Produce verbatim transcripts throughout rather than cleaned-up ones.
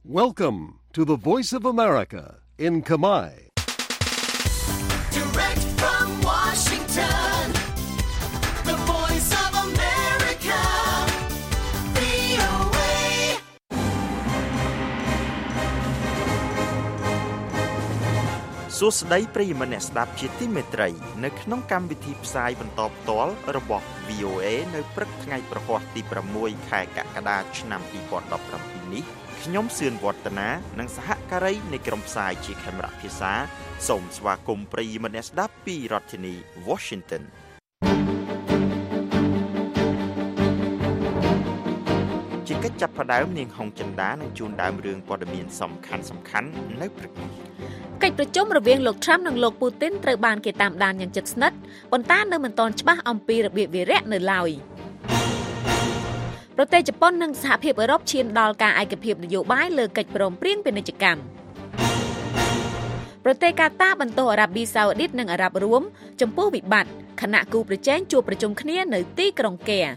Welcome to the Voice of America in Khmer. Direct from Washington, the Voice of America, វី អូ เอសួស្តីប្រិយមិត្តអ្នកស្ដាប់ជាទីមេត្រីនៅក្នុងកម្មវិធីផ្សាយបន្តផ្ទាល់របស់ វី អូ เอ នៅព្រឹកថ្ងៃប្រហ័សទី6ខែកក្កដាឆ្នាំពីរពាន់ដប់ប្រាំពីរនេះខ្ញុំសឿនវឌ្ឍនានិងសហការីនៃក្រុមផ្សាយជាខេមរៈភាសាសូមស្វាគមន៍ប្រិយមិត្តអ្នកស្ដាប់ពីរដ្ឋធានី Washington ជាកិច្ចចាប់ផ្ដើមនាងហុងចិន្តានឹងជូនដើមរឿងព័ត៌មានសំខាន់សំខាន់នៅព្រឹកនេះកិច្ចប្រជុំរវាងលោក Trump និងលោក Putin ត្រូវបានគេតាមដានយ៉ាងជិតស្និទ្ធប៉ុន្តែនៅមិនទាន់ច្បាស់អំពីរបៀបវារៈនៅឡើយប្រទេសជប៉ុននិងសហភាពអឺរ៉ុបឈានដល់ការឯកភាពនយោបាយលើកិច្ចព្រមព្រៀងពាណិជ្ជកម្មប្រទេសកាតាបន្ទោសអារ៉ាប៊ីសាអូឌីតនិងអារ៉ាប់រួមចំពោះវិបត្តិខណៈគូប្រជែងជួបប្រជុំគ្នានៅទីក្រុងកែ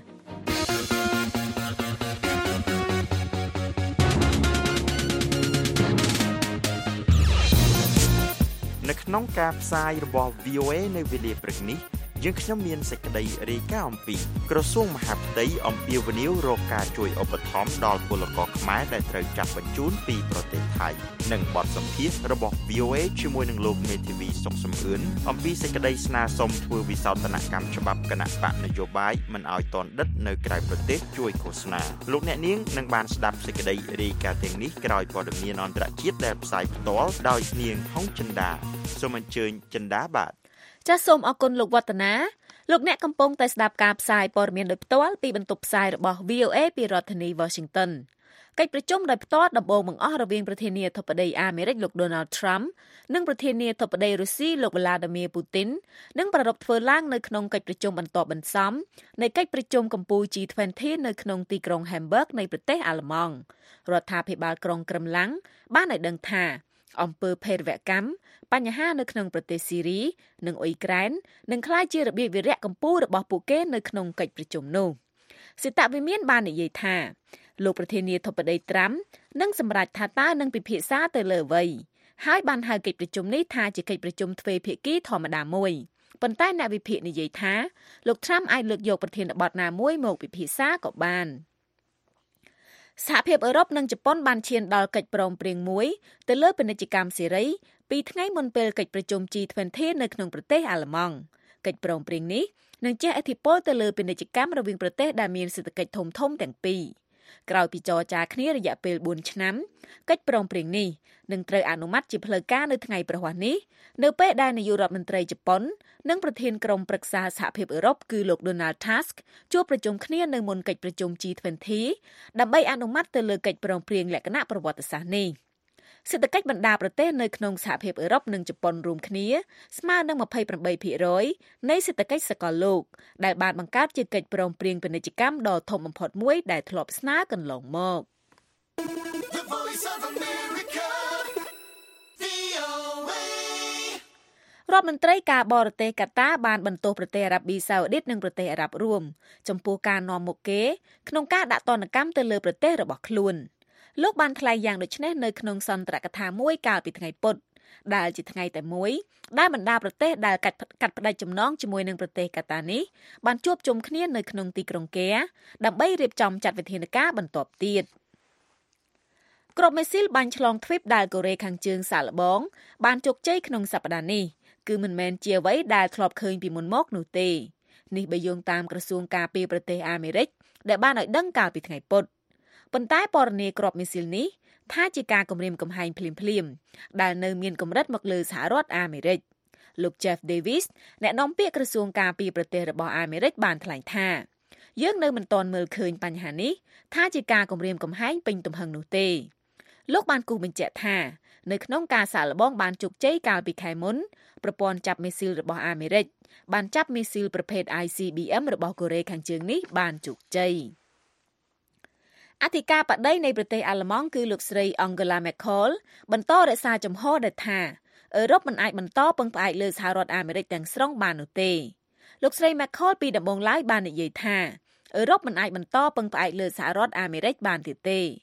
នៅក្នុងការផ្សាយរបស់ វី អូ เอ នៅវេលាព្រឹកនេះយើងខ្ញុំមានសេចក្តីរាយការណ៍អំពីក្រសួងមហាផ្ទៃអំពាវនាវរកការជួយឧបត្ថម្ភដល់ពលករខ្មែរដែលត្រូវចាប់បញ្ជូនពីប្រទេសថៃនិងបទសម្ភាសន៍របស់ វី អូ เอ ជាមួយនឹងលោកមេធាវីសុកសំអឿនអំពីសេចក្តីស្នើសុំធ្វើវិសោធនកម្មច្បាប់គណៈបកនយោបាយមិនឲ្យតនដិតនៅក្រៅប្រទេសជួយឃោសនាលោកអ្នកនាងនឹងបានស្ដាប់សេចក្តីរាយការណ៍ទាំងនេះក្រោយព័ត៌មានអន្តរជាតិដែលផ្សាយផ្ទាល់ដោយនាងហុងចិន្តាសូមអញ្ជើញចិន្តាបាទចាសសូមអរគុណលោកវឌ្ឍនាលោកអ្នកកំពុងតែស្ដាប់ការផ្សាយព័ត៌មានដោយផ្ទាល់ពីបន្ទប់ផ្សាយរបស់ វី អូ เอ ពីរដ្ឋធានី Washington កិច្ចប្រជុំដោយផ្ទាល់ដំបូងបង្អស់រវាងប្រធានាធិបតីអាមេរិកលោក Donald Trump និងប្រធានាធិបតីរុស្ស៊ីលោក Vladimir Putin នឹងប្រារព្ធធ្វើឡើងនៅក្នុងកិច្ចប្រជុំបន្តបន្សំនៃកិច្ចប្រជុំកំពូល ជី ยี่สิบ នៅក្នុងទីក្រុង Hamburg នៃប្រទេសអាល្លឺម៉ង់រដ្ឋាភិបាលក្រុងក្រឹមឡាំងបានឲ្យដឹងថាអំពើភេរវកម្មបញ្ហានៅក្នុងប្រទេសស៊ីរីនិងអ៊ុយក្រែននឹងក្លាយជារបៀបវារៈកម្ពុជារបស់ពួកគេនៅក្នុងកិច្ចប្រជុំនោះសេតវិមានបាននិយាយថាលោកប្រធានាធិបតីត្រាំនឹងសម្រេចថាតើនឹងពិភាក្សាទៅលើអ្វីហើយបានហៅកិច្ចប្រជុំនេះថាជាកិច្ចប្រជុំទ្វេភាគីធម្មតាមួយប៉ុន្តែអ្នកវិភាគនិយាយថាលោកត្រាំអាចលើកយកប្រធានបទណាមួយមកពិភាក្សាក៏បានសហភាពអឺរ៉ុបនិងជប៉ុនបានឈានដល់កិច្ចព្រមព្រៀងមួយទៅលើពាណិជ្ជកម្មសេរីពីថ្ងៃមុនពេលកិច្ចប្រជុំ ជី ยี่สิบ នៅក្នុងប្រទេសអាល្លឺម៉ង់កិច្ចព្រមព្រៀងនេះនឹងជះឥទ្ធិពលទៅលើពាណិជ្ជកម្មរវាងប្រទេសដែលមានសេដ្ឋកិច្ចធំធំទាំងពីរក្រោយពីចរចាគ្នារយៈពេលបួនឆ្នាំកិច្ចព្រមព្រៀងនេះនឹងត្រូវអនុម័តជាផ្លូវការនៅថ្ងៃប្រហ័សនេះនៅពេលដែលនាយករដ្ឋមន្ត្រីជប៉ុននិងប្រធានក្រុមប្រឹក្សាសហភាពអឺរ៉ុបគឺលោក Donald Tusk ជួបប្រជុំគ្នានៅមុនកិច្ចប្រជុំ ជី ยี่สิบ ដើម្បីអនុម័តទៅលើកិច្ចព្រមព្រៀងលក្ខណៈប្រវត្តិសាស្ត្រនេះសេដ្ឋកិច្ចបណ្ដាប្រទេសនៅក្នុងសហភាពអឺរ៉ុបនិងជប៉ុនរួមគ្នាស្មើនឹង ยี่สิบแปดភាគรย នៃសេដ្ឋកិច្ចសកលលោកដែលបានបង្កើតជាកិច្ចព្រមព្រៀងពាណិជ្ជកម្មដ៏ធំបំផុតមួយដែលធ្លាប់ស្នើកន្លងមក The Voice of America, វី អូ เอរដ្ឋមន្ត្រីការបរទេសកាតាបានបន្ទោសប្រទេសអារ៉ាប៊ីសាអូឌីតនិងប្រទេសអារ៉ាប់រួមចំពោះការនាំមុខគេក្នុងការដាក់ទណ្ឌកម្មទៅលើប្រទេសរបស់ខ្លួនលោកបានថ្លែងយ៉ាងដូចនេះនៅក្នុងសន្ទរកថាមួយកាលពីថ្ងៃពុធដែលជាថ្ងៃតែមួយដែលបណ្ដាប្រទេសដែលកាត់កាត់ផ្ដាច់ចំណងជាមួយនឹងប្រទេសកាតានេះបានជួបជុំគ្នានៅក្នុងទីក្រុងកែដើម្បីរៀបចំចាត់វិធានការបន្ទាប់ទៀតក្រុមមេស៊ីលបាញ់ឆ្លងទ្វីបដែលកូរ៉េខាងជើងសាកល្បងបានជោគជ័យក្នុងសប្តាហ៍នេះគឺមិនមែនជាអ្វីដែលធ្លាប់ឃើញពីមុនមកនោះទេនេះបើយោងតាមក្រសួងការពារប្រទេសអាមេរិកដែលបានឲ្យដឹងកាលពីថ្ងៃពុធប៉ុន្តែពណ៌នាគ្រាប់មីស៊ីលនេះថាជាការគំរាមកំហែងភ្លាមៗដែលនៅមានកម្រិតមកលើសហរដ្ឋអាមេរិកលោក Jeff Davis អ្នកនាំពាក្យក្រសួងការពារប្រទេសរបស់អាមេរិកបានថ្លែងថាយើងនៅមិនទាន់មើលឃើញបញ្ហានេះថាជាការគំរាមកំហែងពេញទំហឹងនោះទេលោកបានគូសបញ្ជាក់ថានៅក្នុងការសាកល្បងបានជោគជ័យកាលពីខែមុនប្រព័ន្ធចាប់មីស៊ីលរបស់អាមេរិកបានចាប់មីស៊ីលប្រភេទ ไอ ซี บี เอ็ม របស់កូរ៉េខាងជើងនេះបានជោគជ័យអធិការបតីនៃប្រទេសអាល្លឺម៉ង់គឺលោកស្រី Angela Merkel បន្តរក្សាជំហរដែលថាអឺរ៉ុបមិនអាចបន្តពឹងផ្អែកលើសហរដ្ឋអាមេរិកទាំងស្រុងបាននោះទេលោកស្រី Merkel ពីដំបូងឡើយបាននិយាយថាអឺរ៉ុបមិនអាចបន្តពឹងផ្អែកលើសហរដ្ឋអាមេរិកបានទៀតទេ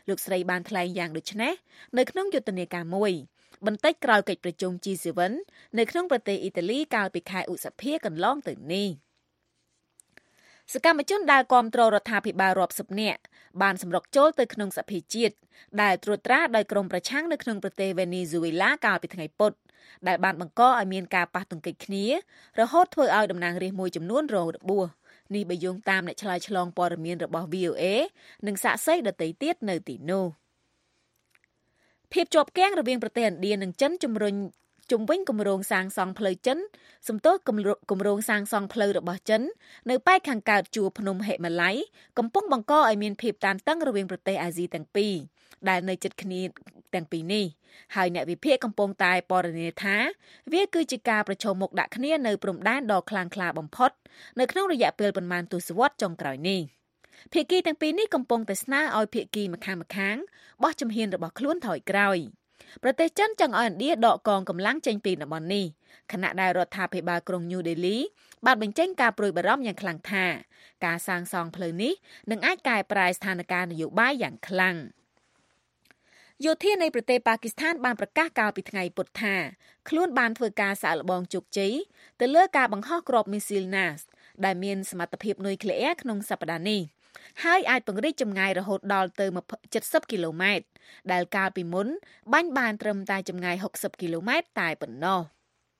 លោកស្រីបានថ្លែងយ៉ាងដូចនេះនៅក្នុងយុទ្ធនាការមួយបន្តិចក្រោយកិច្ចប្រជុំ G เซเว่น នៅក្នុងប្រទេសអ៊ីតាលីកាលពីខែឧសភាកន្លងទៅនេះសកម្មជនដែលគាំទ្ររដ្ឋាភិបាលរាប់សិបនាក់បានសម្រុកចូលទៅក្នុងសភាជាតិដែលត្រួតត្រាដោយក្រុមប្រឆាំងនៅក្នុងប្រទេសវេណេស៊ុយអេឡាកាលពីថ្ងៃពុធដែលបានបង្កឲ្យមានការប៉ះទង្គិចគ្នារហូតធ្វើឲ្យតំណាងរាស្ត្រមួយចំនួនរងរបួសនេះបើយោងតាមអ្នកឆ្លើយឆ្លងព័ត៌មានរបស់ V O A និងសាក្សីដទៃទៀតនៅទីនោះភាពជាប់គាំងរវាងប្រទេសឥណ្ឌានិងចិនជំរុញជំវិញគម្រោងសាងសង់ផ្លូវចិនសំទោសគម្រោងសាងសង់ផ្លូវរបស់ចិននៅប៉ែកខាងកើតជួរភ្នំហិមាល័យកំពុងបង្កឲ្យមានភាពតានតឹងរវាងប្រទេសអាស៊ីទាំងពីរដែលនៅជិតគ្នាទាំងពីរនេះហើយអ្នកវិភាគកំពុងតែពណ៌នាថាវាគឺជាការប្រឈមមុខដាក់គ្នានៅព្រំដែនដ៏ខ្លាំងក្លាបំផុតនៅក្នុងរយៈពេលប៉ុន្មានទសវត្សរ៍ចុងក្រោយនេះភាគីទាំងពីរនេះកំពុងតែស្នើឲ្យភាគីម្ខាងម្ខាងបោះជំហានរបស់ខ្លួនថយក្រោយប្រទេសចិនចង់ឲ្យឥណ្ឌាដកកងកម្លាំងចេញពីតំបន់នេះខណៈដែលរដ្ឋាភិបាលក្រុងញូដេលីបានបញ្ចេញការព្រួយបារម្ភយ៉ាងខ្លាំងថាការសាងសង់ផ្លូវនេះនឹងអាចកែប្រែស្ថានភាពនយោបាយយ៉ាងខ្លាំងយោធានៃប្រទេសប៉ាគីស្ថានបានប្រកាសកាលពីថ្ងៃពុធថាខ្លួនបានធ្វើការសាកល្បងជោគជ័យទៅលើការបង្ហោះគ្រាប់មីស៊ីល ណាស ដែលមានសមត្ថភាពនុយក្លេអ៊ែរក្នុងសប្តាហ៍នេះហើយអាចពង្រីកចម្ងាយរហូតដល់ទៅเจ็ดสิบគីឡូម៉ែត្រដែលកាលពីមុនបាញ់បានត្រឹមតែចម្ងាយหกสิบគីឡូម៉ែត្រតែប៉ុណ្ណោះ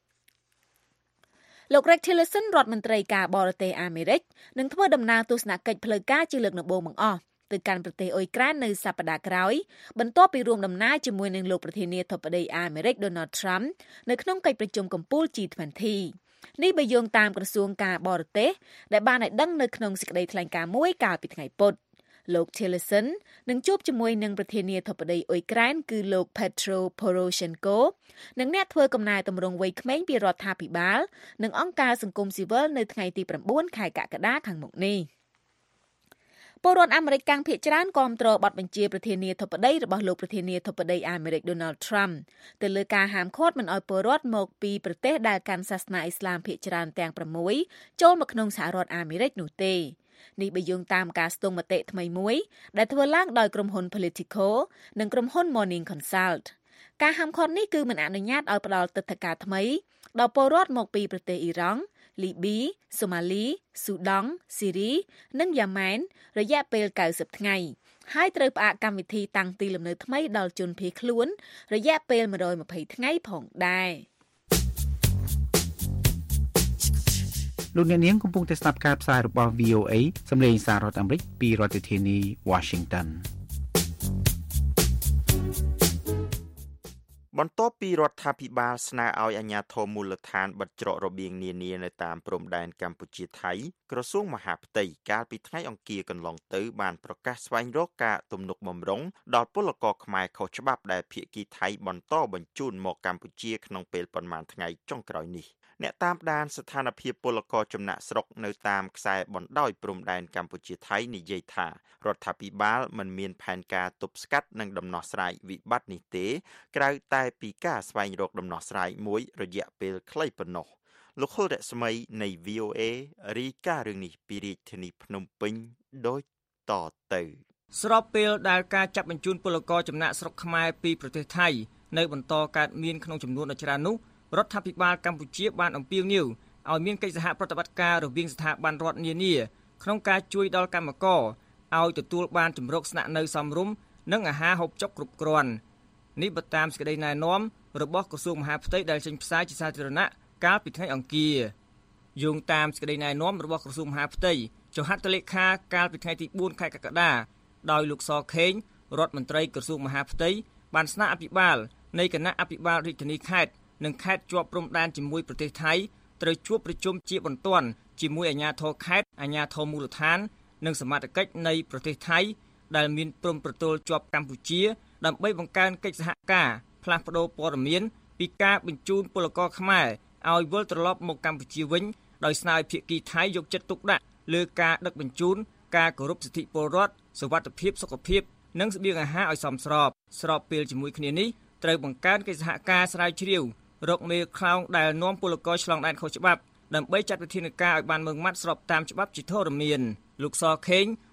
លោក Rex Tillerson រដ្ឋមន្ត្រីការបរទេសអាមេរិកនឹងធ្វើដំណើរទស្សនកិច្ចផ្លូវការជាលើកដំបូងបង្អស់ទៅកាន់ប្រទេសអ៊ុយក្រែននៅសប្តាហ៍ក្រោយបន្ទាប់ពីរួមដំណើរជាមួយនឹងលោកប្រធានាធិបតីអាមេរិក Donald Trump នៅក្នុងកិច្ចប្រជុំកំពូល G ยี่สิบ នេះបើយោងតាមក្រសួងការបរទេសដែលបានឲ្យដឹងនៅក្នុងសេចក្តីថ្លែងការណ៍មួយកាលពីថ្ងៃពុធលោក Tillerson នឹងជួបជាមួយនឹងប្រធានាធិបតីអ៊ុយក្រែនគឺលោក Petro Poroshenko និងអ្នកធ្វើកំណែទម្រង់វ័យក្មេងពីរដ្ឋាភិបាលនិងអង្គការសង្គមស៊ីវិលនៅថ្ងៃទីnineខែកក្កដាខាងមុខនេះពលរដ្ឋអាមេរិកកាំងភាគច្រើនគាំទ្របទបញ្ជាប្រធានាធិបតីរបស់លោកប្រធានាធិបតីអាមេរិក Donald Trump ទៅលើការហាមឃាត់មិនឲ្យពលរដ្ឋមកពីប្រទេសដែលកាន់សាសនាអ៊ីស្លាមភាគច្រើនទាំងsixចូលមកក្នុងសហរដ្ឋអាមេរិកនោះទេនេះបើយោងតាមការស្ទង់មតិថ្មីមួយដែលធ្វើឡើងដោយក្រុមហ៊ុន Politico និងក្រុមហ៊ុន Morning Consult ការហាមឃាត់នេះគឺមិនអនុញ្ញាតឲ្យផ្ដល់ទិដ្ឋាការថ្មីដល់ពលរដ្ឋមកពីប្រទេសអ៊ីរ៉ង់លីប៊ី សូម៉ាលី ស៊ូដង់ ស៊ីរី និងយ៉ាម៉ែនរយៈពេលninetyថ្ងៃហើយត្រូវផ្អាកកម្មវិធីតាំងទីលំនៅថ្មីដល់ជនភៀសខ្លួនរយៈពេលone hundred twentyថ្ងៃផងដែរលោកអ្នកនាងកំពុងតែស្ដាប់ការផ្សាយរបស់ V O A សម្លេងសាររដ្ឋអាមេរិកពីរដ្ឋធានី Washington បន្ទាប់ពីរដ្ឋាភិបាលស្នើឲ្យអាជ្ញាធរមូលដ្ឋានបិទច្រករបៀងនានានៅតាមព្រំដែនកម្ពុជាថៃក្រសួងមហាផ្ទៃកាលពីថ្ងៃអង្គារកន្លងទៅបានប្រកាសស្វែងរកការទំនុកបម្រុងដល់ពលករខ្មែរខុសច្បាប់ដែលភាគីថៃបន្តបញ្ជូនមកកម្ពុជាក្នុងពេលប៉ុន្មានថ្ងៃចុងក្រោយនេះអ្នកតាមដានស្ថានភាពពលករចំណាក់ស្រុកនៅតាមខ្សែបណ្ដោយព្រំដែនកម្ពុជាថៃនិយាយថារដ្ឋាភិបាលមិនមានផែនការទប់ស្កាត់និងដំណោះស្រាយវិបត្តិនេះទេក្រៅតែពីការស្វែងរកដំណោះស្រាយមួយរយៈពេលខ្លីប៉ុណ្ណោះលោកហុលរស្មីនៃ V O A រាយការណ៍រឿងនេះពីរាជធានីភ្នំពេញដូចតទៅស្របពេលដែលការចាប់បញ្ជូនពលករចំណាក់ស្រុកខ្មែរពីប្រទេសថៃនៅបន្តកើតមានក្នុងចំនួនដ៏ច្រើននោះរដ្ឋាភិបាលកម្ពុជាបានអំពាវនាវឲ្យមានកិច្ចសហប្រតិបត្តិការរវាងស្ថាប័នរដ្ឋនានាក្នុងការជួយដល់កម្មករឲ្យទទួលបានជម្រកស្នាក់នៅសមរម្យនិងអាហារហូបចុកគ្រប់គ្រាន់នេះបើតាមសេចក្តីណែនាំរបស់ក្រសួងមហាផ្ទៃដែលចេញផ្សាយជាសាធារណៈកាលពីថ្ងៃអង្គារយោងតាមសេចក្តីណែនាំរបស់ក្រសួងមហាផ្ទៃចុះហត្ថលេខាកាលពីថ្ងៃទីfourខែកក្កដាដោយលោកសខេងរដ្ឋមន្ត្រីក្រសួងមហាផ្ទៃបានស្នើអភិបាលនៃគណៈអភិបាលរាជធានីខេត្តនិងខេត្តជាប់ព្រំដែនជាមួយប្រទេសថៃត្រូវជួបប្រជុំជាបន្ទាន់ជាមួយអាជ្ញាធរខេត្តអាជ្ញាធរមូលដ្ឋាននិងសមត្ថកិច្ចនៃប្រទេសថៃដែលមានព្រំប្រទល់ជាប់កម្ពុជាដើម្បីបង្កើនកិច្ចសហការផ្លាស់ប្តូរព័ត៌មានពីការបញ្ជូនពលករខ្មែរឲ្យវិលត្រឡប់មកកម្ពុជាវិញដោយស្នើឲ្យភាគីថៃយកចិត្តទុកដាក់លើការដឹកបញ្ជូនការគោរពសិទ្ធិពលរដ្ឋសុវត្ថិភាពសុខភាពនិងស្បៀងអាហារឲ្យសមស្របស្របពេលជាមួយគ្នានេះត្រូវបង្កើនកិច្ចសហការស្រាវជ្រាវរកមេខ្លោងដែលនាំពលករឆ្លងដែនខុសច្បាប់ដើម្បីចាត់វិធានការឲ្យបានម៉ឺងម៉ាត់ស្របតាមច្បាប់ជាធរមានលោកសខេង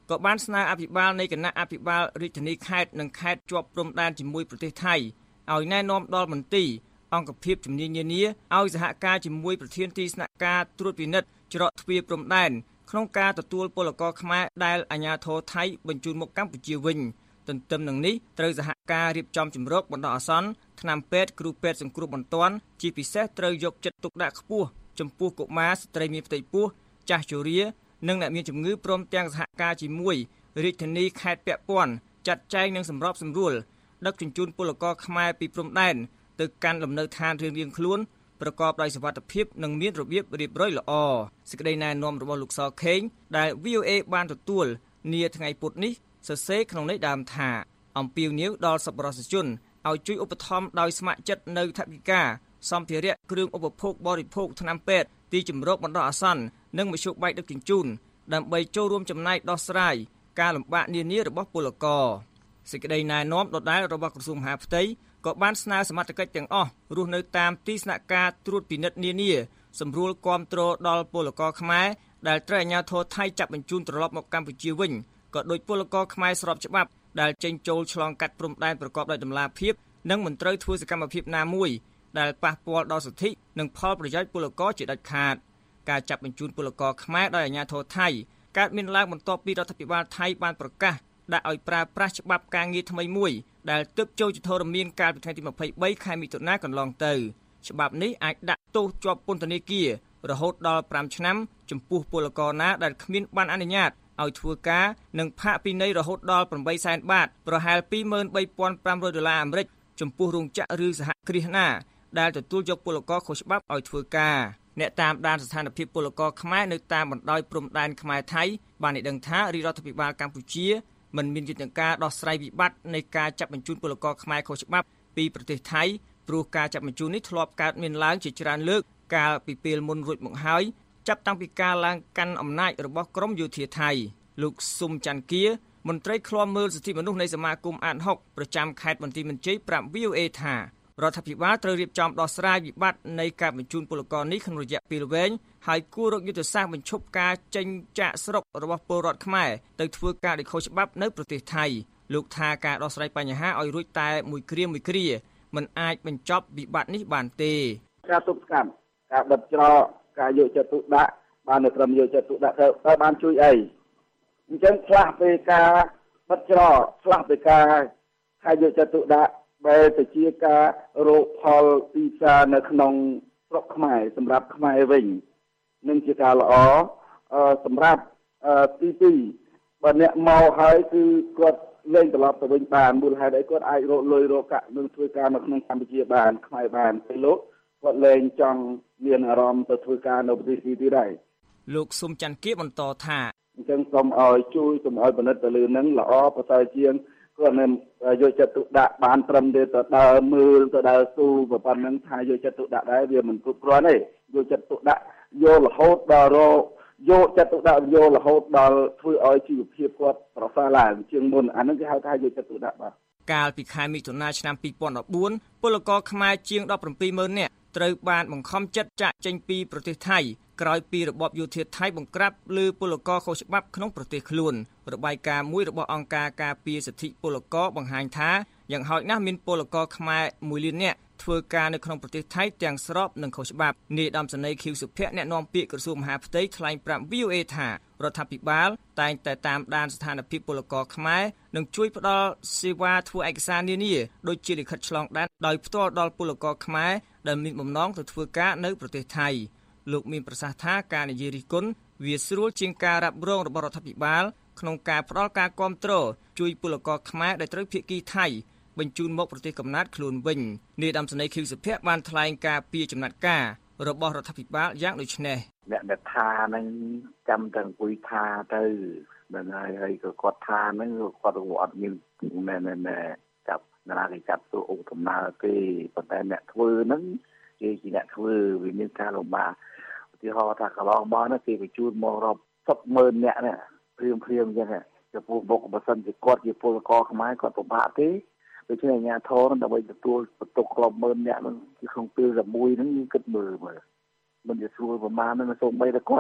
ក៏បានស្នើអភិបាលនៃគណៈអភិបាលរាជធានីខេត្តនិងខេត្តជាប់ព្រំដែនជាមួយប្រទេសថៃឲ្យណែនាំដល់មន្ទីរអង្គភាពជំនាញនានាឲ្យសហការជាមួយប្រធានទីស្នាក់ការត្រួតពិនិត្យច្រកទ្វារព្រំដែនក្នុងការទទួលពលករខ្មែរដែលអាជ្ញាធរថៃបញ្ជូនមកកម្ពុជាវិញទន្ទឹមនឹងនេះត្រូវសហការរៀបចំជំរកបណ្ដោះអាសន្នថ្នាំពេទ្យគ្រូពេទ្យសង្គ្រោះបន្ទាន់ជាពិសេសត្រូវយកចិត្តទុកដាក់ខ្ពស់ចំពោះកុមារស្ត្រីមានផ្ទៃពោះចាស់ជរានិងអ្នកមានជំងឺព្រមទាំងសហការជាមួយរាជធានីខេត្តពាក់ព័ន្ធចាត់ចែងនិងសម្របសម្រួលដឹកជញ្ជូនពលករខ្មែរពីព្រំដែនទៅកាន់លំនៅឋានរៀងៗខ្លួនប្រកបដោយសុវត្ថិភាពនិងមានរបៀបរៀបរយល្អសេចក្តីណែនាំរបស់លោកសខេងដែល វី អូ เอ បានទទួលនាថ្ងៃពុធនេះសរសេរក្នុងន័យដើមថាអំពាវនាវដល់សប្បុរសជនឲ្យជួយឧបត្ថម្ភដោយស្ម័គ្រចិត្តនៅថវិកាសម្ភារៈគ្រឿងឧបភោគបរិភោគថ្នាំពេទ្យទីជម្រកបណ្ដោះអាសន្ននិងមធ្យោបាយដឹកជញ្ជូនដើម្បីចូលរួមចំណែកដោះស្រាយការលំបាកនានារបស់ពលករសេចក្តីណែនាំដដែលរបស់ក្រសួងមហាផ្ទៃក៏បានស្នើសមត្ថកិច្ចទាំងអស់រស់នៅតាមទីស្នាក់ការត្រួតពិនិត្យនានាសម្រួលគាំទ្រដល់ពលករខ្មែរដែលត្រូវអាជ្ញាធរថៃចាប់បញ្ជូនត្រឡប់មកកម្ពុជាវិញក៏ដោយពលករខ្មែរស្របច្បាប់ដែលចេញចូលឆ្លងកាត់ព្រំដែនប្រកបដោយតម្លាភាពនិងមិនត្រូវធ្វើសកម្មភាពណាមួយដែលប៉ះពាល់ដល់សិទ្ធិនិងផលប្រយោជន៍ពលករជាដាច់ខាតការចាប់បញ្ជូនពលករខ្មែរដោយអាជ្ញាធរថៃកើតមានឡើងបន្ទាប់ពីរដ្ឋាភិបាលថៃបានប្រកាសដាក់ឲ្យប្រើប្រាស់ច្បាប់ការងារថ្មីមួយដែលទើបចូលជាធរមានកាលពីថ្ងៃទីម្ភៃបីខែមិថុនាកន្លងទៅច្បាប់នេះអាចដាក់ទោសជាប់ពន្ធនាគាររហូតដល់ប្រាំឆ្នាំចំពោះពលករណាដែលគ្មានបានអនុញ្ញាតឲ្យធ្វើការនិងផាកពិន័យរហូតដល់ប្រាំបីសែនបាតប្រហែលពីរម៉ឺនបីពាន់ប្រាំរយដុល្លារអាមេរិកចំពោះរោងចក្រឬសហគ្រាសណាដែលទទួលយកពលករខុសច្បាប់ឲ្យធ្វើការអ្នកតាមដានស្ថានភាពពលករខ្មែរនៅតាមបណ្ដោយព្រំដែនខ្មែរថៃបានឲ្យដឹងថារាជរដ្ឋាភិបាលកម្ពុជាមិនមានយន្តការដោះស្រាយវិបត្តិនៃការចាប់បញ្ជូនពលករខ្មែរខុសច្បាប់ពីប្រទេសថៃព្រោះការចាប់បញ្ជូននេះធ្លាប់កើតមានឡើងជាច្រើនលើកកាលពីពេលមុនរួចមកហើយចាប់តាំងពីការឡើងកាន់អំណាចរបស់ក្រមយោធាថៃលោកស៊ុំច័ន្ទគាមន្ត្រីឃ្លាំមើលសិទ្ធិមនុស្សនៃសមាគមអាត ហុកប្រចាំខេត្តបន្ទាយមានជ័យប្រាប់ វី អូ เอ ថារដ្ឋាភិបាលត្រូវរៀបចំដោះស្រាយវិបត្តិនៃការបញ្ជូនពលករនេះក្នុងរយៈពេលវែងហើយគួររកយុទ្ធសាស្ត្របញ្ឈប់ការចេញចាកស្រុករបស់ពលរដ្ឋខ្មែរទៅធ្វើការដោយខុសច្បាប់នៅប្រទេសថៃលោកថាការដោះស្រាយបញ្ហាឲ្យរួចតែមួយគ្រាមួយគ្រាមិនអាចបញ្ចប់វិបត្តិនេះបានទេការទប់ស្កាត់ការបិទច្រកការយកចិត្តទុកដាក់បាននៅត្រឹមយកចិត្តទុកដាក់ទៅតើបានជួយអីអញ្ចឹងខ្លះពេលការបិទច្រកខ្លះពេលការការយកចិត្តទុកដាក់បែរទៅជាការរកផលទីផ្សារនៅក្នុងស្រុកខ្មែរសម្រាប់ខ្មែរវិញនឹងជាការល្អសម្រាប់ទីពីរបើអ្នកមកហើយគឺគាត់លែងត្រឡប់ទៅវិញបានមូលហេតុអីគាត់អាចរកលុយរកកាក់នឹងធ្វើការនៅក្នុងកម្ពុជាបានខ្មែរបានពេលលោកគាត់លែងចង់មានអារម្មណ៍ទៅធ្វើការនៅប្រទេសទីទៀតដែរលោកស៊ុំច័ន្ទគាបន្តថាអញ្ចឹងសូមឲ្យជួយសូមឲ្យពិនិត្យទៅលើនឹងល្អប្រសើរជាងគាត់នឹងយកចិត្តទុកដាក់បានត្រឹមតែទៅដើរមើលទៅដើរស៊ូប៉ុណ្ណឹងថាយកចិត្តទុកដាក់ដែរវាមិនគ្រប់គ្រាន់ទេយកចិត្តទុកដាក់យករហូតដល់រយកចិត្តទុកដាក់យករហូតដល់ធ្វើឲ្យជីវភាពគាត់ប្រសើរឡើងជាងមុនអានឹងគេហៅថាយកចិត្តទុកដាក់បាទកាលពីខែមិថុនាឆ្នាំពីរពាន់ដប់បួនពលករខ្មែរជាងដប់ប្រាំពីរម៉ឺននាក់ត្រូវបានបង្ខំចិត្តចាកចេញពីប្រទេសថៃក្រោយពីរបបយោធាថៃបង្ក្រាបលើពលករខុសច្បាប់ក្នុងប្រទេសខ្លួនរបាយការណ៍មួយរបស់អង្គការការពារសិទ្ធិពលករបង្ហាញថាយ៉ាងហោចណាស់មានពលករខ្មែរមួយលាននាក់ធ្វើការនៅក្នុងប្រទេសថៃទាំងស្របនិងខុសច្បាប់នាយឧត្តមសេនីយ៍ ខៀវ សុភ័ក្រអ្នកនាំពាក្យក្រសួងមហាផ្ទៃថ្លែងប្រាប់ វី អូ เอ ថារដ្ឋាភិបាលតែងតែតាមដានស្ថានភាពពលករខ្មែរនិងជួយផ្ដល់សេវាធ្វើឯកសារនានាដូចជាលិខិតឆ្លងដែនដោយផ្ទាល់ដល់ពលករខ្មែរដែលមានបំណងទៅធ្វើការនៅប្រទេសថៃលោកមានប្រសាសន៍ថាការនិយាយរិះគន់វាស្រួលជាងការរ៉ាប់រងរបស់រដ្ឋាភិបាលក្នុងការផ្ដល់ការគាំទ្រជួយពលករខ្មែរដែលត្រូវភាគីថៃបញ្ជូនមកប្រទេសកំណើតខ្លួនវិញនាយឧត្តមសេនីយ៍ ខៀវ សុភ័ក្របានថ្លែងការពីចំណាត់ការរបស់រដ្ឋាភិបាលយ៉ាងដូចនេះអ្នកដែលថានឹងចាំតែអង្គុយថាទៅដល់ហើយហើយក៏គាត់ថានឹងគាត់ក៏អត់មានណែណែចាប់ណាគេចាប់ទូអង្គដំណើរទេប៉ុន្តែអ្នកធ្វើនឹងគេជាអ្នកធ្វើវាមានការលំបាកឧទាហរណ៍ថាកន្លងមកនោះគេបញ្ជូនមករាប់សិបម៉ឺនអ្នកនេះព្រៀងព្រៀងអញ្ចឹងចំពោះបុគ្គលបើសិនជាគាត់ជាពលករខ្មែរគាត់ពិបាកទេដូច្នេះអាជ្ញាធរនឹងដើម្បីទទួលបន្ទុកក្លំម៉ឺនអ្នកនឹងគឺក្នុងពេលតែមួយហ្នឹងគិតមើលមើលមិនជាស្រួលប្រមាណហ្នឹងសូម្បីតែគាត់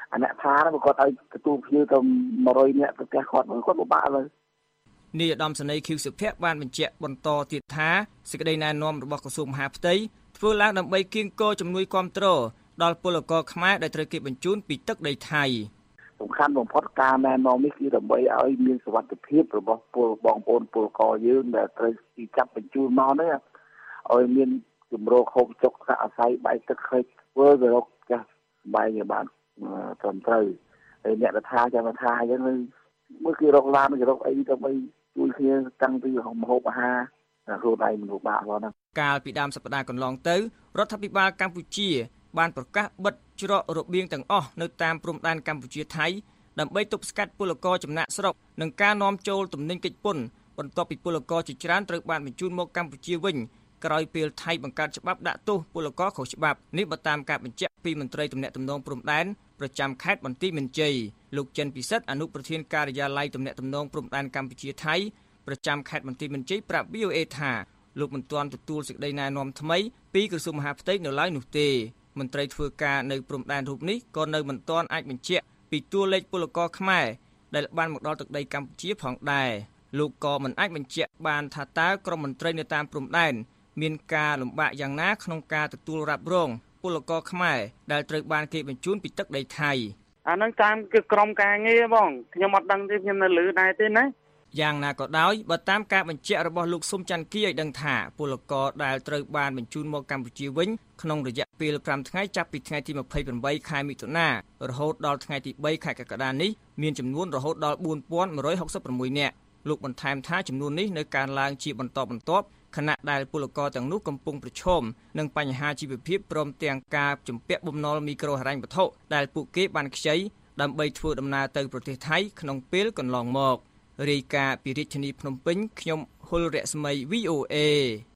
អាអ្នកថាហ្នឹងគាត់ឲ្យទទួលភ្ញៀវទៅone hundredនាក់ទៅផ្ទះគាត់គាត់ពិបាកហើយនាយឧត្តមសេនីយ៍ ឃីវ សុភ័ក្របានបញ្ជាក់បន្តទៀតថាសេចក្តីណែនាំរបស់ក្រសួងមហាផ្ទៃធ្វើឡើងដើម្បីគៀងគរជំនួយគាំទ្រដល់ពលករខ្មែរដែលត្រូវគេបញ្ជូនពីទឹកដីថៃសំខាន់បំផុតការណែនាំនេះគឺដើម្បីឲ្យមានសុវត្ថិភាពរបស់ពលបងប្អូនពលករយើងដែលត្រូវទីចាប់បញ្ជូនមកនេះឲ្យមានជំរកហូបចុកសាក់អាស្រ័យបាយទឹកខេកធ្វើទៅរកចាស់បាយឲ្យបានត្រឹមត្រូវហើយអ្នករដ្ឋាចាំថាអញ្ចឹងមើលគេរកឡានគេរកអីដើម្បីជួយគ្នាតាំងពីមហូបអាហារខ្លួនឯងមិនពិបាកផងណាកាលពីដើមសប្តាហ៍កន្លងទៅរដ្ឋាភិបាលកម្ពុជាបានប្រកាសបិទច្រករបៀងទាំងអស់នៅតាមព្រំដែនកម្ពុជាថៃដើម្បីទប់ស្កាត់ពលករចំណាក់ស្រុកនិងការនាំចូលទំនិញកិច្ចពន្ធបន្ទាប់ពីពលករជាច្រើនត្រូវបានបញ្ជូនមកកម្ពុជាវិញក្រោយពេលថៃបង្កើតច្បាប់ដាក់ទោសពលករខុសច្បាប់នេះបើតាមការបញ្ជាក់ពីមន្ត្រីទំនាក់ទំនងព្រំដែនប្រចាំខេត្តបន្ទាយមានជ័យលោកចិនពិសិដ្ឋអនុប្រធានការិយាល័យទំនាក់ទំនងព្រំដែនកម្ពុជាថៃប្រចាំខេត្តបន្ទាយមានជ័យប្រាប់ វី អូ អេ ថាលោកមិនទាន់ទទួលសេចក្តីណែនាំថ្មីពីក្រសួងមហាផ្ទៃនៅឡើយនោះទេមន្ត្រីធ្វើការនៅព្រំដែនរូបនេះក៏នៅមិនទាន់អាចបញ្ជាក់ពីតួលេខពលករខ្មែរដែលបានមកដល់ទឹកដីកម្ពុជាផងដែរលោកក៏មិនអាចបញ្ជាក់បានថាតើក្រុមមន្ត្រីនៅតាមព្រំដែនមានការលំបាកយ៉ាងណាក្នុងការទទួលរ៉ាប់រងពលករខ្មែរដែលត្រូវបានគេបញ្ជូនពីទឹកដីថៃអានឹងតាមគឺក្រុមការងារបងខ្ញុំអត់ដឹងទេខ្ញុំនៅលឺដែរទេណាយ៉ាងណាក៏ដោយបើតាមការបញ្ជាក់របស់លោកស៊ុំច័ន្ទគីឲ្យដឹងថាពលករដែលត្រូវបានបញ្ជូនមកកម្ពុជាវិញក្នុងរយៈពេលfiveថ្ងៃចាប់ពីថ្ងៃទីtwenty-eightខែមិថុនារហូតដល់ថ្ងៃទីthreeខែកក្កដានេះមានចំនួនរហូតដល់four thousand one hundred sixty-sixនាក់លោកបន្ថែមថាចំនួននេះនៅកើនឡើងជាបន្តបន្ទាប់ខណៈដែលពលករទាំងនោះកំពុងប្រឈមនឹងបញ្ហាជីវភាពព្រមទាំងការជំពាក់បំណុលមីក្រូហិរញ្ញវត្ថុដែលពួកគេបានខ្ចីដើម្បីធ្វើដំណើរទៅប្រទេសថៃក្នុងពេលកន្លងមករាយការណ៍ពីរាជធានីភ្នំពេញខ្ញុំហុលរស្មី វី អូ អេ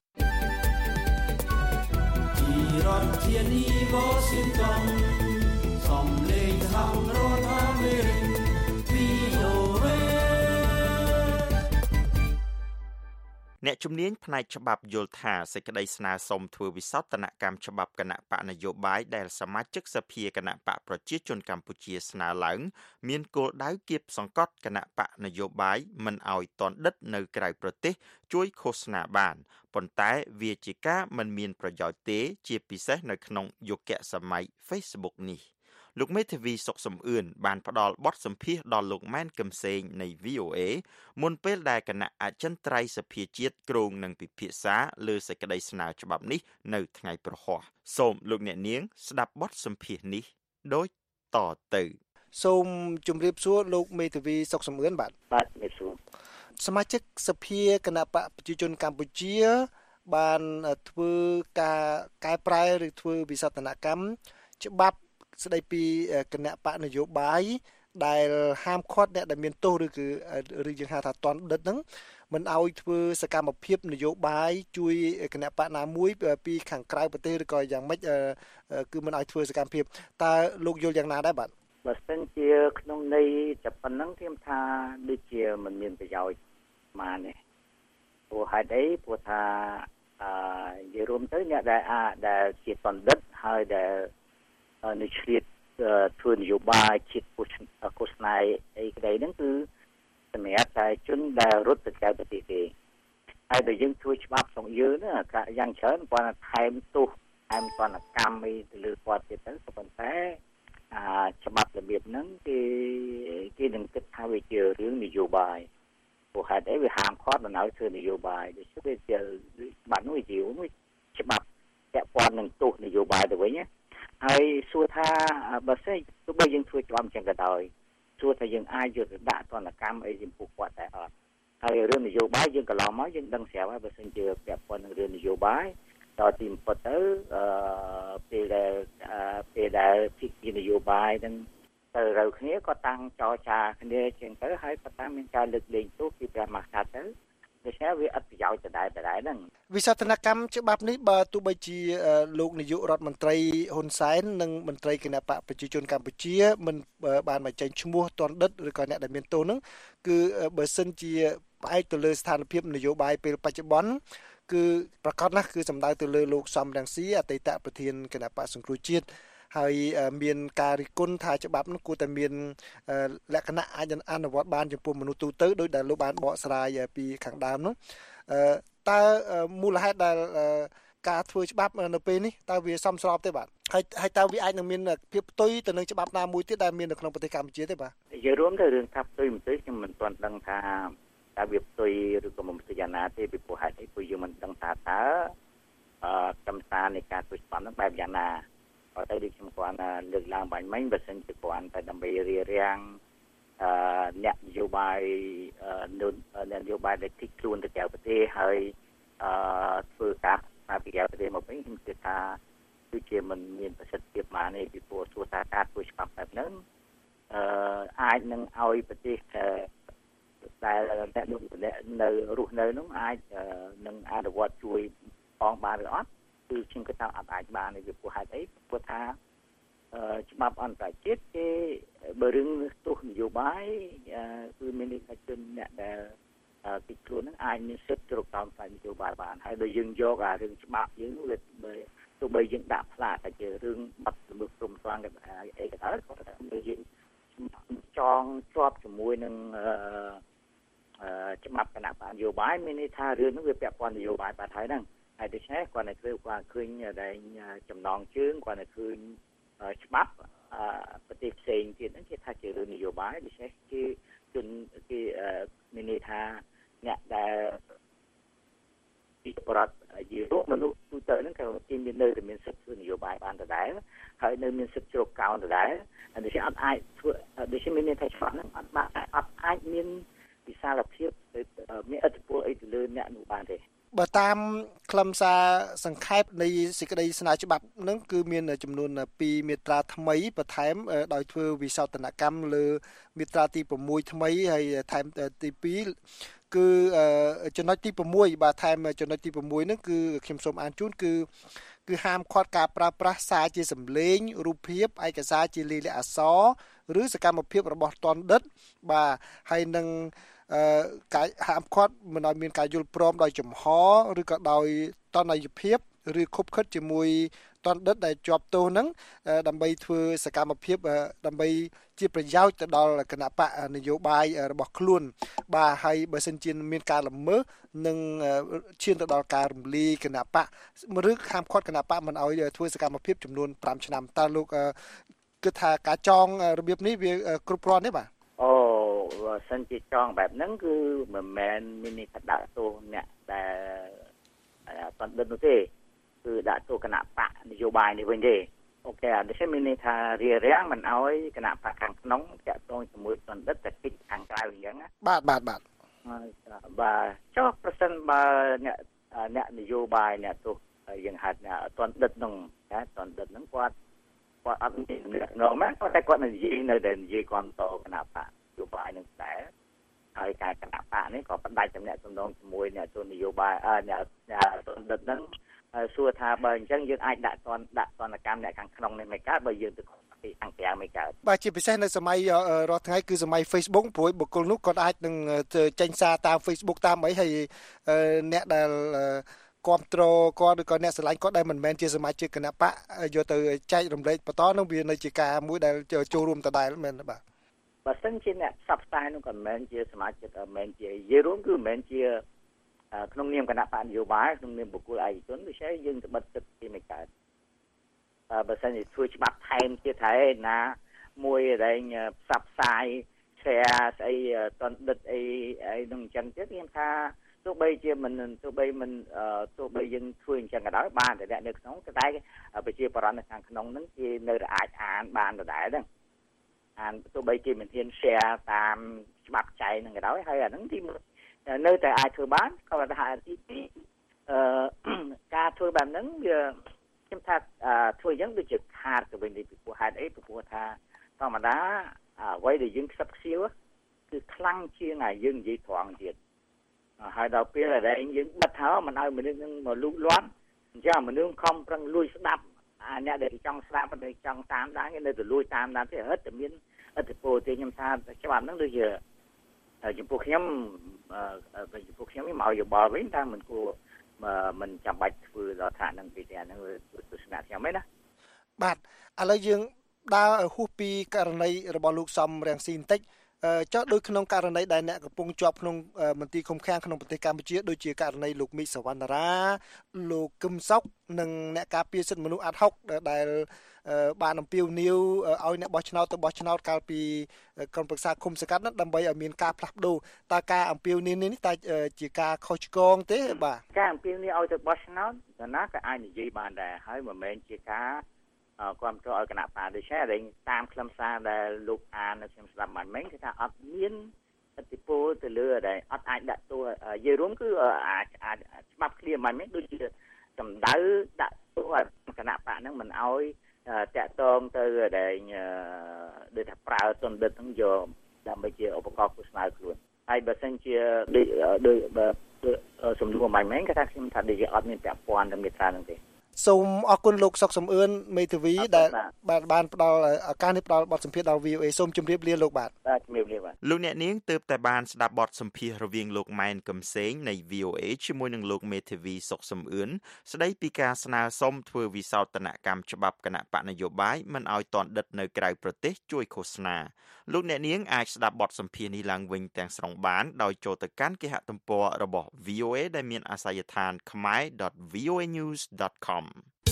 ពីរដ្ឋធានី Washington សំឡេងសហរដ្ឋអាមេរិក វី អូ អេអ្នកជំនាញផ្នែកច្បាប់យល់ថាសេចក្តីស្នើសុំធ្វើវិសោធនកម្មច្បាប់គណៈបកនយោបាយដែលសមាជិកសភាគណៈបកប្រជាជនកម្ពុជាស្នើឡើងមានគោលដៅគៀបសង្កត់គណៈបកនយោបាយមិនឲ្យតន់ដិតនៅក្រៅប្រទេសជួយឃោសនាបានប៉ុន្តែវាជាការមិនមានប្រយោជន៍ទេជាពិសេសនៅក្នុងយុគសម័យ Facebook នេះលោកមេធាវីសុកសំអឿនបានផ្ដល់បទសម្ភាសន៍ដល់លោកម៉ែនកឹមសេងនៃ វី អូ អេ មុនពេលដែលគណៈអចិន្ត្រៃយ៍សភាជាតិគ្រោងនឹងពិភាក្សាលើសេចក្តីស្នើច្បាប់នេះនៅថ្ងៃប្រហ័សសូមលោកអ្នកនាងស្ដាប់បទសម្ភាសន៍នេះដូចតទៅសូមជម្រាបសួរលោកមេធាវីសុកសំអឿនបាទបាទជំរាបសួរសមាជិកសភាគណៈបកប្រជាជនកម្ពុជាបានធ្វើការកែប្រែឬធ្វើវិសោធនកម្មច្បាប់ស្ដីពីគណៈបកនយោបាយដែលហាមឃាត់អ្នកដែលមានទោសឬគឺឬយើងហៅថាតន់ដិតហ្នឹងមិនឲ្យធ្វើសកម្មភាពនយោបាយជួយគណៈបកណាមួយពីខាងក្រៅប្រទេសឬក៏យ៉ាងម៉េចគឺមិនឲ្យធ្វើសកម្មភាពតើលោកយល់យ៉ាងណាដែរបាទបើសិនជាក្នុងន័យតែប៉ុណ្ណឹងខ្ញុំថាដូចជាមិនមានប្រយោជន៍ប៉ុន្មានទេព្រោះហេតុអីព្រោះថាអឺនិយាយរួមទៅអ្នកដែលអាដែលជាបណ្ឌិតហើយដែលនៅជ្រៀតធ្វើនយោបាយជាតិឃោសនាអីក្តីហ្នឹងគឺសម្រាប់តែជនដែលរត់ទៅក្រៅប្រទេសទេហើយបើយើងធ្វើច្បាប់ក្នុងយើងណាយ៉ាងច្រើនគាត់ថែមទោសថែមតនកម្មអីទៅលើគាត់ទៀតទៅប៉ុន្តែអាច្បាប់របៀបហ្នឹងគេគេនឹងគិតថាវាជារឿងនយោបាយព្រោះហេតុអីវាហាមឃាត់មិនឲ្យធ្វើនយោបាយដូច្នេះវាជាច្បាប់នោះវាជាច្បាប់ពាក់ព័ន្ធនឹងទោសនយោបាយទៅវិញណាហើយសួរថាបើសិនទោះបីយើងធ្វើច្បាប់ចឹងក៏ដោយសួរថាយើងអាចយកទៅដាក់ទណ្ឌកម្មអីចំពោះគាត់ដែរអត់ហើយរឿងនយោបាយយើងកន្លងមកយើងដឹងស្រាប់ហើយបើសិនជាពាក់ព័ន្ធនឹងរឿងនយោបាយដល់ទីបំផុតទៅអឺពេលដែលពេលដែលទីនយោបាយនឹងទៅរើគ្នាក៏តាំងចរចាគ្នាចឹងទៅហើយក៏តាំងមានការលើកលែងទោសពីព្រះមហាក្សត្រទៅដូច្នេះវាអត់ប្រយោជន៍ទៅដែរដែរហ្នឹងវិសោធនកម្មច្បាប់នេះបើទោះបីជាលោកនាយករដ្ឋមន្ត្រីហ៊ុនសែននិងមន្ត្រីគណៈបកប្រជាជនកម្ពុជាមិនបានមកចេញឈ្មោះតន់ដិតឬក៏អ្នកដែលមានទោសហ្នឹងគឺបើសិនជាផ្អែកទៅលើស្ថានភាពនយោបាយពេលបច្ចុប្បន្នគឺប្រកាសណាស់គឺសម្ដៅទៅលើលោកសំរងស៊ីអតីតប្រធានគណៈបកសង្គ្រោះជាតិហើយមានការរិះគន់ថាច្បាប់នោះគួរតែមានលក្ខណៈអាចអនុវត្តបានចំពោះមនុស្សទូទៅដោយដែលលោកបានបកស្រាយពីខាងដើមនោះតើមូលហេតុដែលការធ្វើច្បាប់នៅពេលនេះតើវាសមស្របទេបាទហើយហើយតើវាអាចនឹងមានភាពផ្ទុយទៅនឹងច្បាប់ណាមួយទៀតដែលមាននៅក្នុងប្រទេសកម្ពុជាទេបាទនិយាយរួមទៅរឿងថាផ្ទុយមិនផ្ទុយខ្ញុំមិនទាន់ដឹងថាតើវាផ្ទុយឬក៏មិនផ្ទុយយ៉ាងណាទេពីព្រោះហេតុអីព្រោះយើងមិនដឹងថាតើអឺកម្មសារនៃការធ្វើច្បាប់នោះបែបយ៉ាងណាបើទៅដូចខ្ញុំគាត់លើកឡើងបាញ់មិញបើសិនជាគាត់តែដើម្បីរៀបរៀងអឺអ្នកនយោបាយអ្នកនយោបាយដែលទីខ្លួនទៅក្រៅប្រទេសហើយអឺធ្វើការតាមពីក្រៅប្រទេសមកវិញខ្ញុំគិតថាគឺជាមិនមានប្រសិទ្ធភាពមកនេះពីព្រោះធ្វើការធ្វើច្បាប់បែបហ្នឹងអឺអាចនឹងឲ្យប្រទេសដែលអ្នកនៅរស់នៅនោះអាចនឹងអនុវត្តជួយផងបានឬអត់គឺខ្ញុំគិតថាអត់អាចបានទេពីព្រោះហេតុអីព្រោះថាច្បាប់អន្តរជាតិគេបើរឿងទស្សនយោបាយគឺមានន័យថាជនអ្នកដែលទីខ្លួនហ្នឹងអាចមានសិទ្ធិជ្រកកោនផ្នែកនយោបាយបានហើយដោយយើងយកអារឿងច្បាប់យើងវាទោះបីយើងដាក់ផ្លាកតែជារឿងបាត់ល្មើសព្រំស្វាងអីក៏ដោយក៏តែយើងចងជាប់ជាមួយនឹងច្បាប់គណៈបកនយោបាយមានន័យថារឿងហ្នឹងវាពាក់ព័ន្ធនយោបាយបាត់ហើយហ្នឹងហើយដូច្នេះគាត់នៅគឺគាត់ឃើញដែលចំណងជើងគាត់នៅឃើញច្បាប់ប្រទេសផ្សេងទៀតហ្នឹងគេថាជារឿងនយោបាយដូច្នេះគេជនគេមានន័យថាអ្នកដែលពីប្រដ្ឋយឺរមនុស្សទូទៅហ្នឹងគេមាននៅតែមានសិទ្ធិនយោបាយបានដដែលហើយនៅមានសិទ្ធិជ្រកកោនដដែលហើយដូច្នេះអត់អាចធ្វើដូច្នេះមានន័យថាច្បាប់ហ្នឹងអត់បានអត់អាចមានវិសាលភាពមានឥទ្ធិពលអីទៅលើអ្នកនោះបានទេបើតាមខ្លឹមសារសង្ខេបនៃសេចក្តីស្នើច្បាប់ហ្នឹងគឺមានចំនួនពីរមាត្រាថ្មីបន្ថែមដោយធ្វើវិសោធនកម្មលើមាត្រាទី6ថ្មីហើយថែមទីពីរគឺចំណុចទី6បាទថែមចំណុចទី6ហ្នឹងគឺខ្ញុំសូមអានជូនគឺគឺហាមឃាត់ការប្រើប្រាស់សារជាសម្លេងរូបភាពឯកសារជាលាយលក្ខណ៍អក្សរឬសកម្មភាពរបស់ទណ្ឌិតបាទហើយនឹងអឺការហាមឃាត់មិនឲ្យមានការយល់ព្រមដោយចំហឬក៏ដោយតន័យភាពឬខុបខិតជាមួយតណ្ឌិតដែលជាប់ទោសហ្នឹងដើម្បីធ្វើសកម្មភាពដើម្បីជាប្រយោជន៍ទៅដល់គណៈបកនយោបាយរបស់ខ្លួនបាទហើយបើសិនជាមានការល្មើសនឹងឈានទៅដល់ការរំលាយគណៈបកឬហាមឃាត់គណៈបកមិនឲ្យធ្វើសកម្មភាពចំនួនប្រាំឆ្នាំតើលោកគិតថាការចងរបៀបនេះវាគ្រប់គ្រាន់ទេបាទអូបើសិនជាចងបែបហ្នឹងគឺមិនមែនមានន័យថាដាក់ទោសអ្នកដែលតណ្ឌិតនោះទេគឺដាក់ទោសគណៈបកនយោបាយនេះវិញទេអូខេដូច្នេះមានន័យថារារាំងមិនអោយគណៈបកខាងក្នុងតាក់ទងជាមួយតណ្ឌិតតែគិតខាងក្រៅអញ្ចឹងណាបាទបាទបាទបាទចុះប្រសិនបើអ្នកអ្នកនយោបាយអ្នកទោសយើងហៅអ្នកតណ្ឌិតនោះណាតណ្ឌិតហ្នឹងគាត់គាត់អត់មាននរណាគាត់តែគាត់និយាយនៅតែនិយាយគាត់តគណៈបកនយោបាយនឹងតែហើយការគណៈបកនេះក៏ផ្ដាច់តំណែងតំណងជាមួយអ្នកទស្សនយោបាយអ្នកតណ្ឌិតហ្នឹងសួរថាបើអញ្ចឹងយើងអាចដាក់តនដាក់តនកម្មអ្នកខាងក្នុងនេះមិនកើតបើយើងទៅខាងក្រៅមិនកើតបាទជាពិសេសនៅសម័យរាល់ថ្ងៃគឺសម័យ Facebook ព្រោះបុគ្គលនោះគាត់អាចនឹងចេញសារតាម Facebook តាមអីហើយអ្នកដែលគ្រប់គ្រងគាត់ឬក៏អ្នកស្រឡាញ់គាត់ដែលមិនមែនជាសមាជិកគណៈបកយកទៅចែករំលែកបន្តនោះវានៅជាការមួយដែលចូលរួមដដែលមែនទេបាទបើសិនជាអ្នកផ្សព្វផ្សាយនោះក៏មិនមែនជាសមាជិកមិនមែនជាយេរួមគឺមិនមែនជាក្នុងនាមគណៈបកនយោបាយក្នុងនាមបុគ្គលឯកជនដូច្នេះយើងទៅបិទទឹកទីមិនកើតបើសិនជាធ្វើច្បាប់ថែមទៀតហើយណាមួយដែលផ្សព្វផ្សាយ share ស្អីតណ្ឌិតអីអីនឹងអញ្ចឹងទៀតខ្ញុំថាទោះបីជាមិនទោះបីមិនទោះបីយើងធ្វើអញ្ចឹងក៏ដោយបានតែអ្នកនៅក្នុងតែប្រជាប្រដ្ឋនៅខាងក្នុងហ្នឹងគេនៅតែអាចអានបានដដែលហ្នឹងអានទោះបីជាមិនហ៊ាន share តាមច្បាប់ចែងហ្នឹងក៏ដោយហើយអាហ្នឹងទីនៅតែអាចធ្វើបានក៏ថាទីពីរអឺការធ្វើបែបហ្នឹងវាខ្ញុំថាធ្វើអញ្ចឹងដូចជាខាតទៅវិញពីព្រោះហេតុអីពីព្រោះថាធម្មតាអ្វីដែលយើងខ្សឹបខ្សៀវគឺខ្លាំងជាងឲ្យយើងនិយាយត្រង់ទៀតហើយដល់ពេលដែលយើងបិទហើយមិនឲ្យមនុស្សនឹងមកលូកលាន់អញ្ចឹងមនុស្សខំប្រឹងលួចស្ដាប់អ្នកដែលចង់ស្ដាប់តែចង់តាមដានគេនៅតែលួចតាមដានទេហិតតែមានឥទ្ធិពលទេខ្ញុំថាច្បាប់ហ្នឹងដូចជាចំពោះខ្ញុំចំពោះខ្ញុំមកយោបល់វិញថាមិនគួរមិនចាំបាច់ធ្វើដល់ឋានហ្នឹងពីតែហ្នឹងទស្សនៈខ្ញុំឯណាបាទឥឡូវយើងដើរហួសពីករណីរបស់លោកសំរងស៊ីបន្តិចចុះដោយក្នុងករណីដែលអ្នកកំពុងជាប់ក្នុងមន្ទីរឃុំឃាំងក្នុងប្រទេសកម្ពុជាដូចជាករណីលោកមីសវណ្ណរាលោកគឹមសុកនិងអ្នកការពារសិទ្ធិមនុស្សអាត់ហុកដែលបានអំពាវនាវឲ្យអ្នកបោះឆ្នោតទៅបោះឆ្នោតកាលពីក្រុមប្រឹក្សាឃុំសង្កាត់នោះដើម្បីឲ្យមានការផ្លាស់ប្ដូរតើការអំពាវនាវនេះតើជាការខុសឆ្គងទេបាទការអំពាវនាវឲ្យទៅបោះឆ្នោតដល់ណាក៏អាចនិយាយបានដែរហើយមិនមែនជាការគ្រប់គ្រងឲ្យគណៈបកដូចដែរតាមខ្លឹមសារដែលលោកអាននៅខ្ញុំស្ដាប់បានមិញគឺថាអត់មានឥទ្ធិពលទៅលើដែរអត់អាចដាក់ទោសនិយាយរួមគឺអាចច្បាប់ឃ្លាមិនមែនដូចជាសម្ដៅដាក់ទោសឲ្យគណៈបកហ្នឹងមិនឲ្យតាក់ទងទៅដែលដូចថាប្រើទុនដិតហ្នឹងយកដើម្បីជាឧបករណ៍ឃោសនាខ្លួនហើយបើសិនជាដូចសំណួរមិនមែនគេថាខ្ញុំថាដូចជាអត់មានពាក់ព័ន្ធទៅមាត្រាហ្នឹងទេសូមអរគុណលោកសុកសំអឿនមេធាវីដែលបានបានផ្ដល់ឱកាសនេះផ្ដល់បទសម្ភាសន៍ដល់ វី អូ អេ សូមជម្រាបលាលោកបាទបាទជម្រាបលាបាទលោកអ្នកនាងទើបតែបានស្ដាប់បទសម្ភាសន៍រវាងលោកម៉ែនកឹមសេងនៃ វី អូ អេ ជាមួយនឹងលោកមេធាវីសុកសំអឿនស្ដីពីការស្នើសុំធ្វើវិសោធនកម្មច្បាប់គណៈបកនយោបាយមិនឲ្យតន់ដិតនៅក្រៅប្រទេសជួយឃោសនាលោកអ្នកនាងអាចស្ដាប់បទសម្ភាសន៍នេះឡើងវិញទាំងស្រុងបានដោយចូលទៅកាន់គេហទំព័ររបស់ វី អូ អេ ដែលមានអាសយដ្ឋាន khmae dot v o a news dot com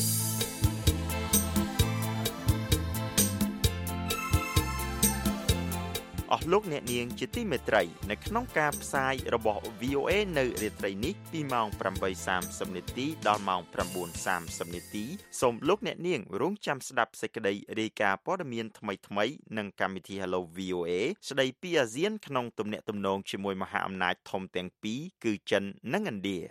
អស់លោកអ្នកនាងជាទីមេត្រីនៅក្នុងការផ្សាយរបស់ វី អូ អេ នៅរាត្រីនេះពីម៉ោង ប្រាំបីសាមសិប នាទីដល់ម៉ោង ប្រាំបួនសាមសិប នាទីសូមលោកអ្នកនាងរងចាំស្ដាប់សេចក្តីរាយការណ៍ព័ត៌មានថ្មីៗនិងកម្មវិធី Hello វី អូ អេ ស្ដីពីអាស៊ានក្នុងទំនាក់ទំនងជាមួយមហាអំណាចធំទាំងពីរគឺចិននិងឥណ្ឌា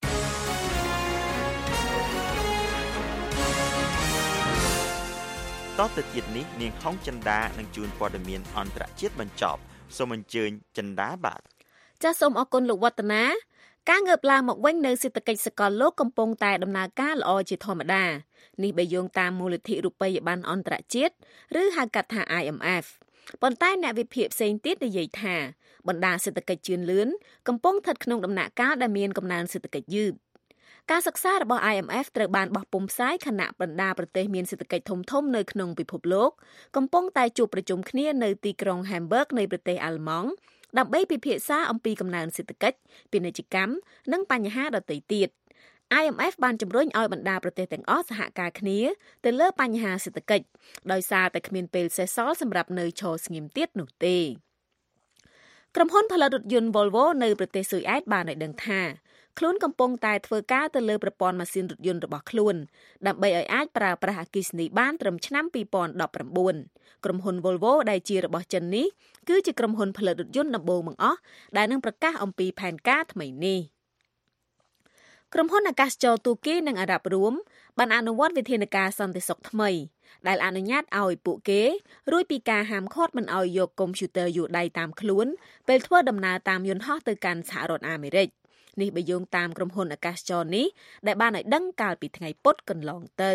តទៅទៀតនេះនាងហុងចិន្តានឹងជួនព័ត៌មានអន្តរជាតិបញ្ចប់សូមអញ្ជើញចិន្តាបាទចាសសូមអរគុណលោកវឌ្ឍនាការងើបឡើងមកវិញនៅសេដ្ឋកិច្ចសកលលោកកំពុងតែដំណើរការល្អជាធម្មតានេះបើយោងតាមមូលនិធិរូបិយប័ណ្ណអន្តរជាតិឬហៅកាត់ថា ไอ เอ็ม เอฟ ប៉ុន្តែអ្នកវិភាគផ្សេងទៀតនិយាយថាបណ្ដាសេដ្ឋកិច្ចជឿនលឿនកំពុងស្ថិតក្នុងដំណាក់កាលដែលមានកំណើនសេដ្ឋកិច្ចយឺតការសិក្សារបស់ ไอ เอ็ม เอฟ ត្រូវបានបោះពុម្ពផ្សាយខណៈបណ្ដាប្រទេសមានសេដ្ឋកិច្ចធំៗនៅក្នុងពិភពលោកកំពុងតែជួបប្រជុំគ្នានៅទីក្រុង Hamburg នៃប្រទេសអាល្លឺម៉ង់ដើម្បីពិភាក្សាអំពីកំណើនសេដ្ឋកិច្ចពាណិជ្ជកម្មនិងបញ្ហាដទៃទៀត ไอ เอ็ม เอฟ បានជំរុញឲ្យបណ្ដាប្រទេសទាំងអស់សហការគ្នាទៅលើបញ្ហាសេដ្ឋកិច្ចដោយសារតែគ្មានពេលសេសសល់សម្រាប់នៅឈរស្ងៀមទៀតនោះទេក្រុមហ៊ុនផលិតរថយន្ត Volvo នៅប្រទេសស៊ុយអែតបានឲ្យដឹងថាខ្លួនកំពុងតែធ្វើការទៅលើប្រព័ន្ធម៉ាស៊ីនរថយន្តរបស់ខ្លួនដើម្បីឲ្យអាចប្រើប្រាស់អគ្គិសនីបានត្រឹមឆ្នាំពីរពាន់ដប់ប្រាំបួនក្រុមហ៊ុន Volvo ដែលជារបស់ចិននេះគឺជាក្រុមហ៊ុនផលិតរថយន្តដំបូងបង្អស់ដែលនឹងប្រកាសអំពីផែនការថ្មីនេះក្រុមហ៊ុនអាកាសចរទូគីនិងអារ៉ាប់រួមបានអនុវត្តវិធានការសន្តិសុខថ្មីដែលអនុញ្ញាតឲ្យពួកគេរួចពីការហាមឃាត់មិនឲ្យយកកុំព្យូទ័រយួរដៃតាមខ្លួនពេលធ្វើដំណើរតាមយន្តហោះទៅកាន់សហរដ្ឋអាមេរិកនេះបើយោងតាមក្រុមហ៊ុនអាកាសចរនេះដែលបានឲ្យដឹងកាលពីថ្ងៃពុធកន្លងទៅ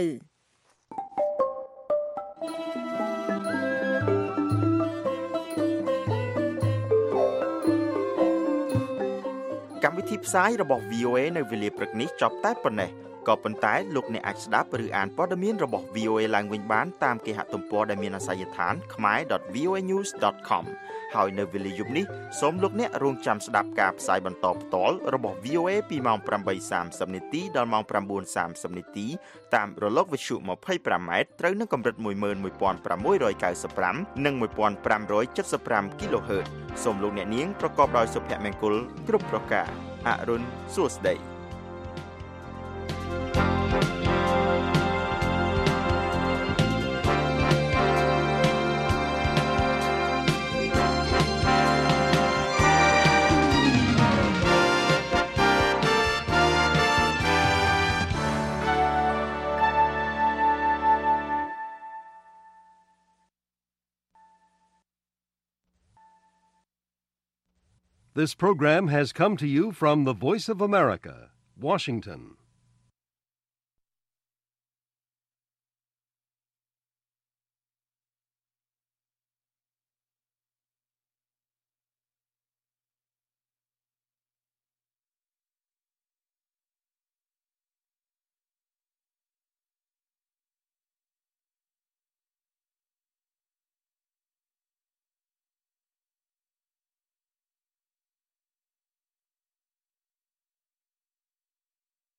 កម្មវិធីផ្សាយរបស់ វី អូ អេ នៅវេលាព្រឹកនេះចប់តែប៉ុណ្ណេះក៏ប៉ុន្តែលោកអ្នកអាចស្ដាប់ឬអានព័ត៌មានរបស់ វី អូ អេ ឡើងវិញបានតាមគេហទំព័រដែលមានអាសយដ្ឋាន khmae dot v o a news dot com ហើយនៅវេលាយប់នេះសូមលោកអ្នករងចាំស្ដាប់ការផ្សាយបន្តផ្ទាល់របស់ វី អូ អេ ពីម៉ោង ប្រាំបីសាមសិប នាទីដល់ម៉ោង ប្រាំបួនសាមសិប នាទីតាមរលកវិទ្យុ ម្ភៃប្រាំម៉ែត្រត្រូវនឹងកម្រិត មួយម៉ឺនមួយពាន់ប្រាំមួយរយកៅសិបប្រាំ និងមួយពាន់ប្រាំរយចិតសិបប្រាំ គីឡូហឺតសូមលោកអ្នកនាងប្រកបដោយសុភមង្គលគ្រប់ប្រការអរុនសួស្ដី This program has come to you from the Voice of America, Washington.